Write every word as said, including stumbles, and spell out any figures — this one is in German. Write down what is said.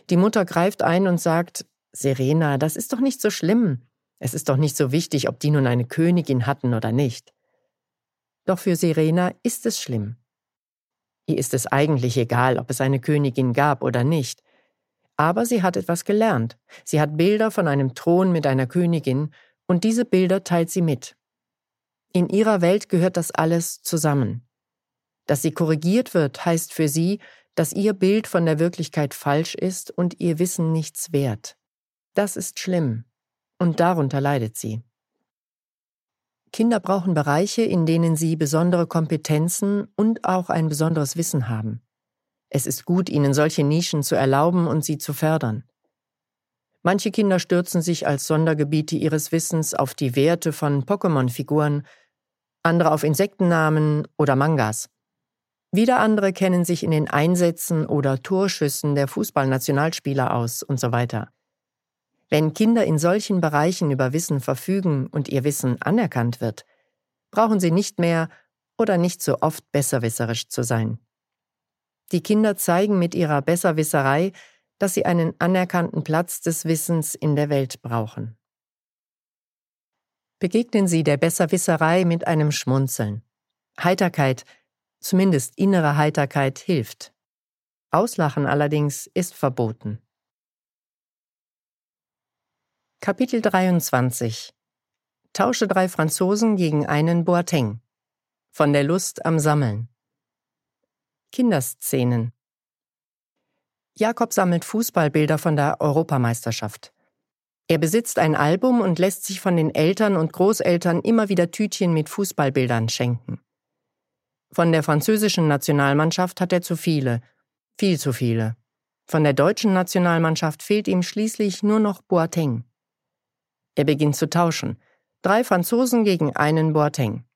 Die Mutter greift ein und sagt: »Serena, das ist doch nicht so schlimm. Es ist doch nicht so wichtig, ob die nun eine Königin hatten oder nicht.« Doch für Serena ist es schlimm. Ihr ist es eigentlich egal, ob es eine Königin gab oder nicht. Aber sie hat etwas gelernt. Sie hat Bilder von einem Thron mit einer Königin und diese Bilder teilt sie mit. In ihrer Welt gehört das alles zusammen. Dass sie korrigiert wird, heißt für sie, dass ihr Bild von der Wirklichkeit falsch ist und ihr Wissen nichts wert. Das ist schlimm und darunter leidet sie. Kinder brauchen Bereiche, in denen sie besondere Kompetenzen und auch ein besonderes Wissen haben. Es ist gut, ihnen solche Nischen zu erlauben und sie zu fördern. Manche Kinder stürzen sich als Sondergebiete ihres Wissens auf die Werte von Pokémon-Figuren, andere auf Insektennamen oder Mangas. Wieder andere kennen sich in den Einsätzen oder Torschüssen der Fußballnationalspieler aus und so weiter. Wenn Kinder in solchen Bereichen über Wissen verfügen und ihr Wissen anerkannt wird, brauchen sie nicht mehr oder nicht so oft besserwisserisch zu sein. Die Kinder zeigen mit ihrer Besserwisserei, dass sie einen anerkannten Platz des Wissens in der Welt brauchen. Begegnen Sie der Besserwisserei mit einem Schmunzeln. Heiterkeit, zumindest innere Heiterkeit, hilft. Auslachen allerdings ist verboten. Kapitel dreiundzwanzig. Tausche drei Franzosen gegen einen Boateng. Von der Lust am Sammeln. Kinderszenen. Jakob sammelt Fußballbilder von der Europameisterschaft. Er besitzt ein Album und lässt sich von den Eltern und Großeltern immer wieder Tütchen mit Fußballbildern schenken. Von der französischen Nationalmannschaft hat er zu viele, viel zu viele. Von der deutschen Nationalmannschaft fehlt ihm schließlich nur noch Boateng. Er beginnt zu tauschen. Drei Franzosen gegen einen Boateng.